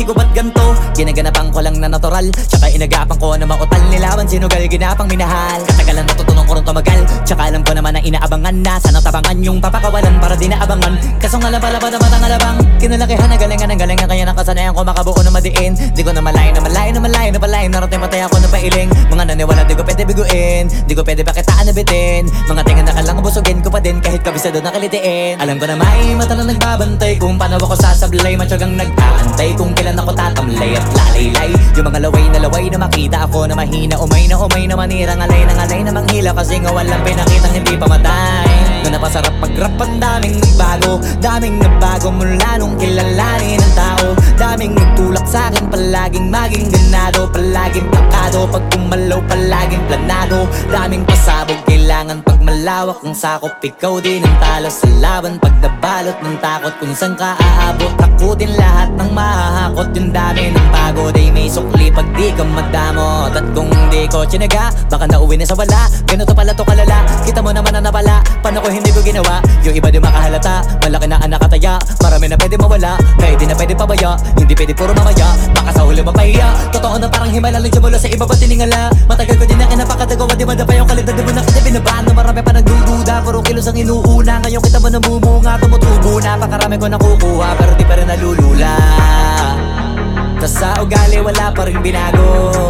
ko ba't ganto? Ginaganapan ko lang na natural, tsaka inagapan ko na mautal nilawan, sinugal ginapang minahal. Katagalan natutunan ko rin tumagal, tsaka alam ko naman na inaabangan na sana tabangan yung papakawalan para di naabangan. Kaso nga lapalapad na matang alabang kinalakihan na galingan ng galingan, kaya nakasanayan ko makabuo na madiin. Di ko na malayo na malayo na malayo na palayo, narating patay ako na pailing. Mga naniwala di ko pwede biguin, di ko pwede pakitaan na bitin. Mga tinga na kalang busugin ko pa din kahit kabisado na kalitiin. Alam ko na may mata na nagbabantay kung paano ako sasablay, matyagang nag-aantay kung kailan ako tatamlay at lalaylay. Yung mga laway na makita ako na mahina, umay na manirang alay na manghila, kasi nga walang pinakitang hindi pamatay. Na napasarap pag-rap, ang daming nagbago mula nung kilalanin ng tao. Daming nagtulak sa'kin, palaging maging ganado, palaging plakado, pag kumalaw palaging planado. Daming pasabog, kailangan pag malawak ang sakop, ikaw din ang talo sa laban. Pag nabalot ng takot kung saan ka aabot, takutin lahat ng mahahakot. Yung dami ng pagod ay may sukli pag di ka madamot. At kung di ko tsinaga, baka nauwi na sa wala. Ganito pala to kalala, kita mo naman na napala. Paano ko hindi ko ginawa? Yung iba di makahalata, malaki na anak kataya. Marami na pwede mawala, kaya di na pwede pabaya. Hindi pwede puro mamaya, baka sa huli mapahiya. Totoo na parang himala lang siya mula sa iba ba tiningala. Matagal ko din na kinapakatagawa, di madapa yung kalidad. Di mo na kita binabahan na marami pa nagdududa, puro kilos ang inuuna. Ngayon kita mo namumunga, tumutubo na. Pakarami ko nakukuha, pero di pa rin nalulula. Tas sa ugali wala pa rin binago,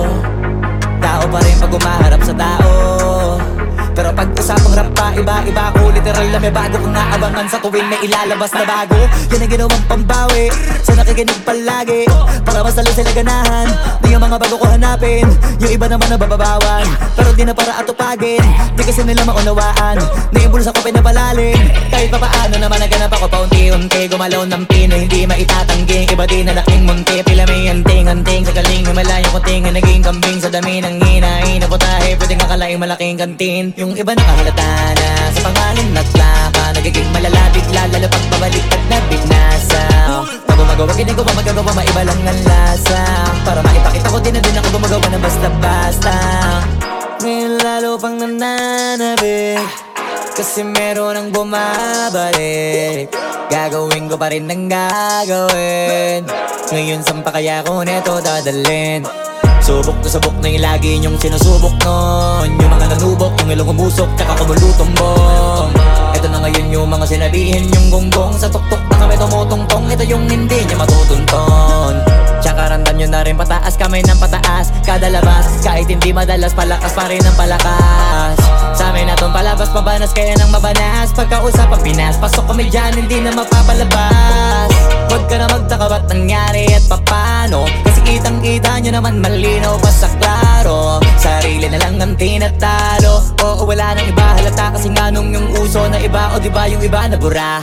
tao pa rin pag umaharap sa tao. Pero pag usapang rap pa, iba ko literal na may bago kong naabangan sa tuwing may ilalabas na bago. Yan ang ginawang pambawi sa nakikinig palagi, para mas lalo sila ganahan. Di yung mga bago ko hanapin, yung iba naman nabababawan, pero di na para atupagin. Di kasi nila maunawaan, naimbulsa ko pinapalalim. Kahit pa paano naman naganap ako paunti-unti, gumalaw ng Pinoy hindi maitatanggi. Iba din na laking munti, pila may anting-anting sa galing may malayong kuting, naging kambing sa dami ng hinahin na putahe. Pwede nga kalaing malaking kantin. Yung iba nakahalata na sa pangalan at laka, nagiging malalapit lalo pag babaliktad na binasa. Pag gumagawa ginagawa magagawa, maiba lang ang lasa, para maipakita ko din na din ako gumagawa na basta-basta. Ngayon lalo pang nananabik, kasi meron ang bumabalik. Gagawin ko pa rin ang gagawin. Ngayon saan pa kaya ko neto dadalhin? Subok na yung lagi niyong sinusubok nun. Yung mga nanubok, yung ilong umusok, tsaka kumulutumbong. Ito na ngayon yung mga sinabihin yung gonggong, sa tuktok na kami tumutungtong. Ito yung hindi niya matutunton. Tsaka ramdam nyo na rin pataas, kamay ng pataas kada labas, kahit hindi madalas, palakas pa rin ang palakas. Sa amin na tong palabas, mabanas kaya nang mabanas. Pagkausap ang Pinas, pasok kami dyan, hindi na mapapalabas. Huwag ka na magtaka ba't nangyari at papano, kasi kitang-kita nyo naman malinaw pa sa klaro. Sarili na lang ang tinatalo, oo wala nang iba halata, kasi nga nung yung uso na iba, o diba yung iba na bura.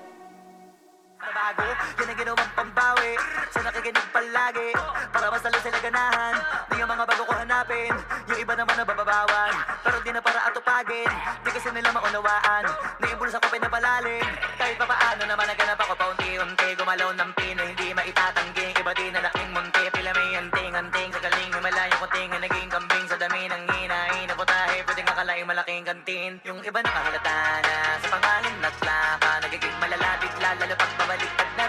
Nabago, yan ang ginawang pambawi sa nakikinig palagi, para mas lalo sila ganahan. Di yung mga bago ko hanapin, yung iba naman nabababawan, pero di na para atupagin. Di kasi nila maunawaan, naimbulsa ko pinapalalim. Kahit pa paano naman naganap ako paunti-unti, gumalaw ng Pinoy hindi maitatanggi. Iba din na laking munti, pila may anting-anting sa galing may malayong kuting, naging kambing sa dami ng hinahin na putahe. Pwede nga kalaing malaking kantin. Yung iba nakahalata na sa pangalan at laka, nagiging malalapit lalo pag babaliktad na